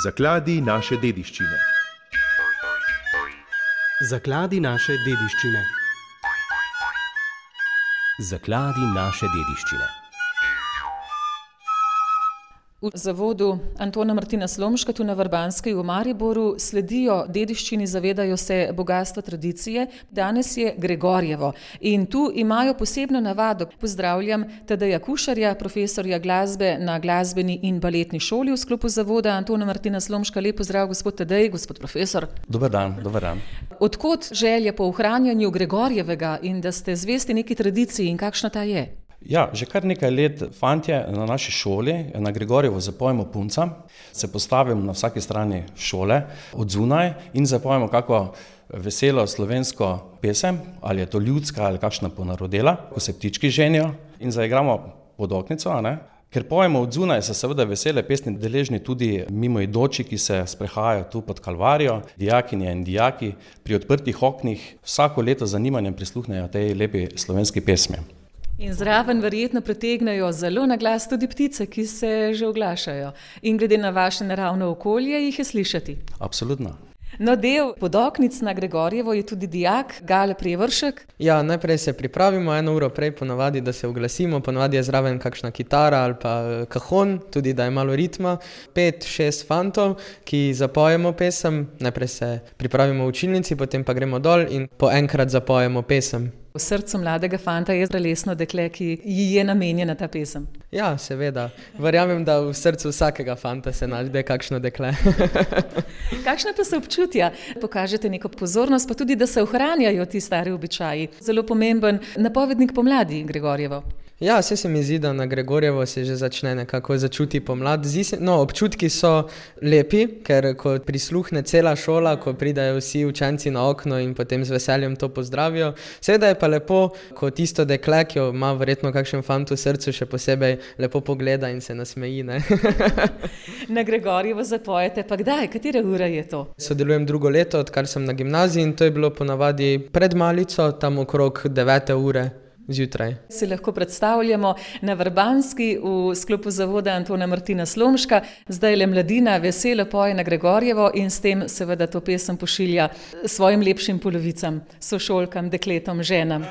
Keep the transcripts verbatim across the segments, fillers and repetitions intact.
Zakladi naše dediščine. Zakladi naše dediščine. Zakladi naše dediščine. V zavodu Antona Martina Slomška tu na Vrbanski v Mariboru sledijo dediščini, zavedajo se bogatstva tradicije. Danes je Gregorjevo in tu imajo posebno navado. Pozdravljam Tadeja Kušarja, profesorja glasbe na glasbeni in baletni šoli v sklopu zavoda Antona Martina Slomška. Lep pozdrav, gospod Tadej, gospod profesor. Dober dan, dober dan. Odkot želja po ohranjanju Gregorjevega in da ste zvesti neki tradiciji in kakšna ta je? Ja, že kar nekaj let fantje na naši šoli, na Gregorjevo zapojemo punca, se postavimo na vsaki strani šole od zunaj in zapojemo kako veselo slovensko pesem, ali je to ljudska ali kakšna ponarodela, ko se ptički ženijo in zaigramo podoknico, a ne? Ker pojemo od zunaj, so seveda vesele pesmi deležni tudi mimoidoči, ki se sprehajajo tu pod Kalvarijo, dijakinje in dijaki pri odprtih oknih vsako leto z zanimanjem prisluhnejo tej lepi slovenski pesmi. In zraven verjetno pritegnejo zelo na glas tudi ptice, ki se že oglašajo. In glede na vaše naravno okolje jih je slišati. Absolutno. No, del podoknic na Gregorjevo je tudi dijak Gale Prevršek. Ja, najprej se pripravimo eno uro prej, ponavadi, da se oglasimo, ponavadi je zraven kakšna kitara ali pa kahon, tudi da je malo ritma. Pet, šest fantov, ki zapojemo pesem, najprej se pripravimo v učilnici, potem pa gremo dol in po enkrat zapojemo pesem. V srcu mladega fanta je prelesno dekle, ki ji je namenjena ta pesem. Ja, seveda. Verjamem, da v srcu vsakega fanta se najde kakšno dekle. Kakšne pa so občutja? Pokažete neko pozornost, pa tudi, da se ohranjajo ti stari običaji. Zelo pomemben napovednik pomladi Gregorjevo. Ja, vse se mi zdi, da na Gregorjevo se že začne nekako začuti pomlad. Se, no, občutki so lepi, ker ko prisluhne cela šola, ko pridajo vsi učenci na okno in potem z veseljem to pozdravijo. Seveda je pa lepo, ko tisto dekle, ki jo ima verjetno kakšen fant v srcu, še posebej lepo pogleda in se nasmeji. Ne? Na Gregorjevo zapojete, pa kdaj? Katera ura je to? Sodelujem drugo leto, odkar sem na gimnaziji in to je bilo ponavadi pred malico, tam okrog devete ure. Zjutraj. Si lahko predstavljamo na Vrbanski v sklopu zavoda Antona Martina Slomška. Zdaj le mladina veselo poje na Gregorjevo in s tem seveda to pesem pošilja svojim lepšim polovicam, sošolkam, dekletom, ženam.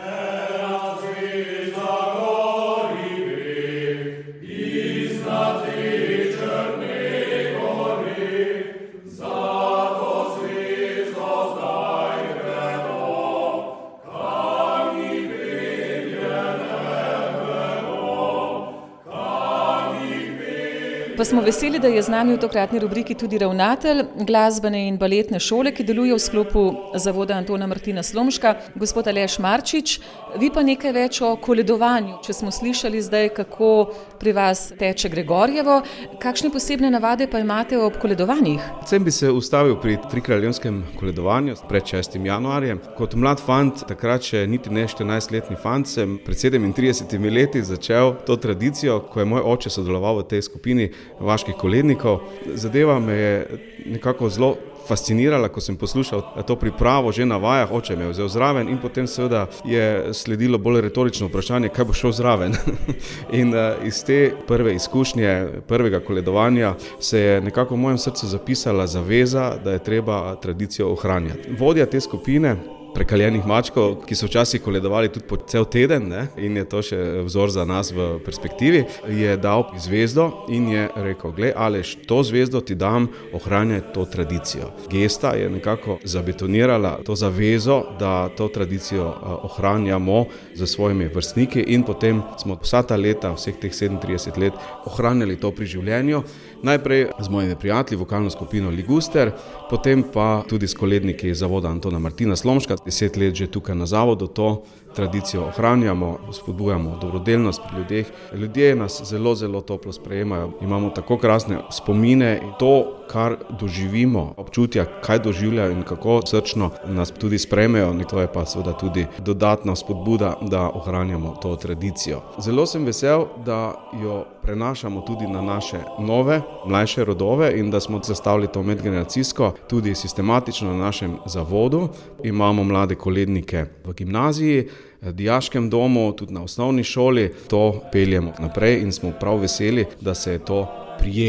Pa smo veseli, da je z nami v tokratni rubriki tudi ravnatelj glasbene in baletne šole, ki deluje v sklopu zavoda Antona Martina Slomška, gospod Aleš Marčič. Vi pa nekaj več o koledovanju. Če smo slišali zdaj, kako pri vas teče Gregorjevo, kakšne posebne navade pa imate ob koledovanjih? Predvsem bi se ustavil pri trikraljevskem koledovanju pred šestim januarjem. Kot mlad fant, takrat še niti ne štirinajstletni fant, sem pred sedemintridesetimi leti začel to tradicijo, ko je moj oče sodeloval v tej skupini vaških kolednikov. Zadeva me je nekako zelo fascinirala, ko sem poslušal to pripravo že na vajah, oče me je vzel zraven in potem seveda je sledilo bolj retorično vprašanje, kaj bo šel zraven. In uh, iz te prve izkušnje, prvega koledovanja se je nekako v mojem srcu zapisala zaveza, da je treba tradicijo ohranjati. Vodja te skupine prekaljenih mačkov, ki so včasih koledovali tudi po cel teden, ne? In je to še vzor za nas v perspektivi, je dal zvezdo in je rekel, glej, Aleš, to zvezdo ti dam, ohranjaj to tradicijo. Gesta je nekako zabetonirala to zavezo, da to tradicijo ohranjamo za svojimi vrstniki in potem smo vsa ta leta, vseh teh sedemintrideset let, ohranjali to pri življenju. Najprej z mojimi prijatelji, vokalno skupino Liguster, potem pa tudi s koledniki zavoda Antona Martina Slomška. Deset let že tukaj na zavodu to tradicijo ohranjamo, spodbujamo dobrodelnost pri ljudeh. Ljudje nas zelo, zelo toplo sprejemajo. Imamo tako krasne spomine in to, kar doživimo, občutja, kaj doživljajo in kako srčno nas tudi sprejmejo. To je pa seveda tudi dodatna spodbuda, da ohranjamo to tradicijo. Zelo sem vesel, da jo prenašamo tudi na naše nove, mlajše rodove in da smo zastavili to medgeneracijsko, tudi sistematično na našem zavodu. Imamo mlade kolednike v gimnaziji, dijaškem domu, tudi na osnovni šoli. To peljemo naprej in smo prav veseli, da se je to prijelo.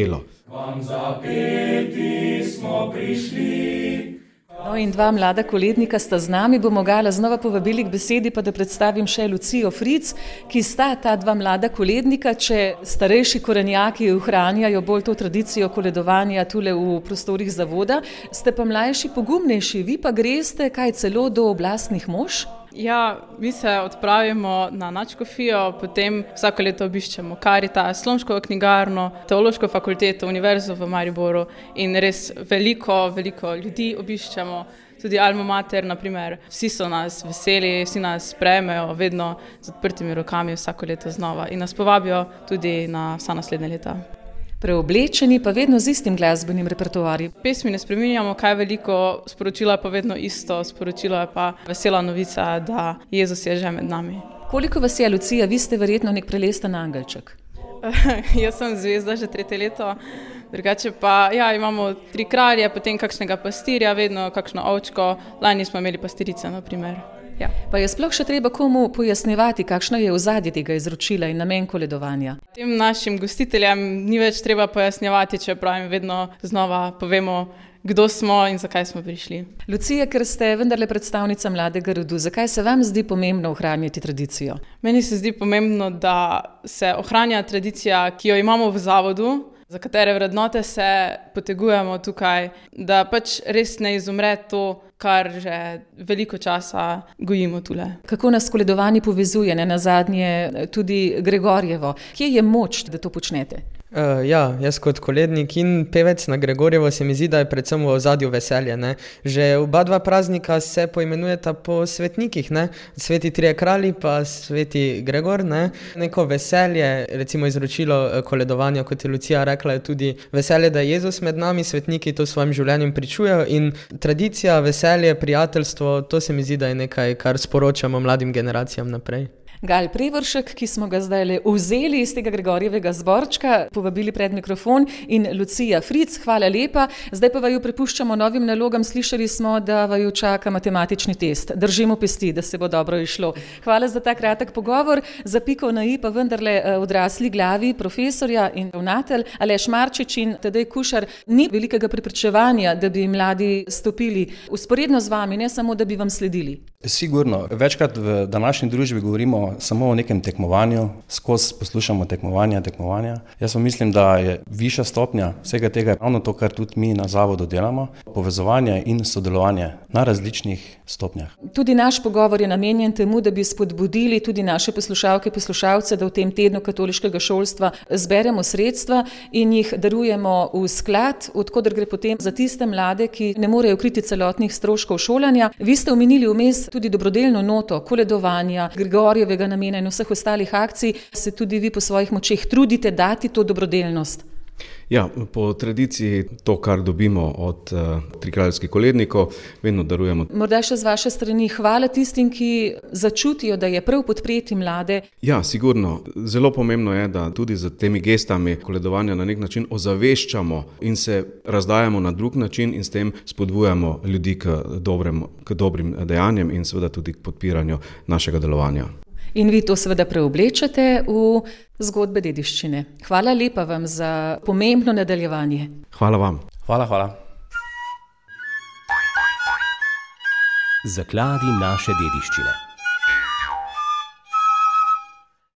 Vam zapeti smo prišli. No in dva mlada kolednika sta z nami, bomo Gala znova povabili k besedi, pa da predstavim še Lucijo Fric, ki sta ta dva mlada kolednika, če starejši korenjaki ohranjajo bolj to tradicijo koledovanja tule v prostorih zavoda, ste pa mlajši pogumnejši, vi pa greste kaj celo do oblastnih mož? Ja, mi se odpravimo na nadškofijo, potem vsako leto obiščemo Karitas, Slomškovo knjigarno, Teološko fakulteto, Univerzo v Mariboru in res veliko, veliko ljudi obiščemo. Tudi Alma Mater, na primer. Vsi so nas veseli, vsi nas sprejmejo vedno z odprtimi rokami vsako leto znova in nas povabijo tudi na vsa naslednja leta. Preoblečeni pa vedno z istim glasbenim repertoarjem. Pesmi ne spreminjamo kaj veliko, sporočilo je pa vedno isto, sporočilo je pa vesela novica, da Jezus je že med nami. Koliko vas je, Lucija? Vi ste verjetno nek prelesten angelček. Jaz sem zvezda že tretje leto, drugače pa ja, imamo tri kralje, potem kakšnega pastirja, vedno kakšno ovčko, lani smo imeli pastirice, na primer. Ja. Pa je sploh še treba komu pojasnjevati, kakšno je ozadje tega izročila in namen koledovanja? Tem našim gostiteljem ni več treba pojasnjevati, čeprav jim vedno znova povemo, kdo smo in zakaj smo prišli. Lucija, ker ste vendarle predstavnica mladega rodu, zakaj se vam zdi pomembno ohranjati tradicijo? Meni se zdi pomembno, da se ohranja tradicija, ki jo imamo v zavodu, za katere vrednote se potegujemo tukaj, da pač res ne izumre to, kar že veliko časa gojimo tule. Kako nas koledovanje povezuje, ne nazadnje tudi Gregorjevo? Kje je moč, da to počnete? Uh, ja, jaz kot kolednik in pevec na Gregorjevo se mi zdi, da je predvsem v ozadju veselje. Ne? Že oba dva praznika se poimenujeta po svetnikih, ne? Sveti trije kralji pa sveti Gregor. Ne? Neko veselje, recimo izročilo koledovanja, kot je Lucija rekla, je tudi veselje, da je Jezus med nami, svetniki to svojim življenjem pričujejo in tradicija, veselje, prijateljstvo, to se mi zdi, da je nekaj, kar sporočamo mladim generacijam naprej. Gal Prevoršek, ki smo ga zdaj vzeli iz tega Gregorjevega zborčka, povabili pred mikrofon, in Lucija Fric, hvala lepa. Zdaj pa vaju prepuščamo novim nalogam. Slišali smo, da vaju čaka matematični test. Držimo pesti, da se bo dobro išlo. Hvala za ta kratek pogovor. Za piko na i pa vendarle odrasli glavi profesorja in ravnatelj Aleš Marčič in Tadej Kušar. Ni velikega prepričevanja, da bi mladi stopili usporedno z vami, ne samo, da bi vam sledili. Sigurno. Večkrat v današnji družbi govorimo samo o nekem tekmovanju, skozi poslušamo tekmovanja, tekmovanja. Jaz pa mislim, da je višja stopnja vsega tega ravno to, kar tudi mi na zavodu delamo, povezovanje in sodelovanje na različnih stopnjah. Tudi naš pogovor je namenjen temu, da bi spodbudili tudi naše poslušalke, poslušalce, da v tem tednu katoliškega šolstva zberemo sredstva in jih darujemo v sklad, od koder gre potem za tiste mlade, ki ne morejo kriti celotnih stroškov šolanja. Vi ste omenili vmes tudi dobrodelno noto koledovanja, Gregorjevega namena in vseh ostalih akcij. Se tudi vi po svojih močeh trudite dati to dobrodelnost? Ja, po tradiciji to, kar dobimo od uh, trikraljskih kolednikov, vedno darujemo. Morda še z vaše strani hvala tistim, ki začutijo, da je prav podpreti mlade. Ja, sigurno. Zelo pomembno je, da tudi z temi gestami koledovanja na nek način ozaveščamo in se razdajamo na drug način in s tem spodbujamo ljudi k, dobrem, k dobrim dejanjem in seveda tudi k podpiranju našega delovanja. In vi to seveda preoblečete v zgodbe dediščine. Hvala lepa vam za pomembno nadaljevanje. Hvala vam. Hvala, hvala. Zakladi naše dediščine.